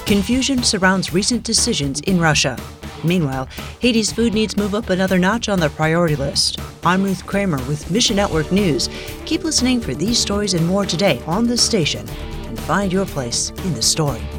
Confusion surrounds recent decisions in Russia. Meanwhile, Haiti's food needs move up another notch on the priority list. I'm Ruth Kramer with Mission Network News. Keep listening for these stories and more today on this station, and find your place in the story.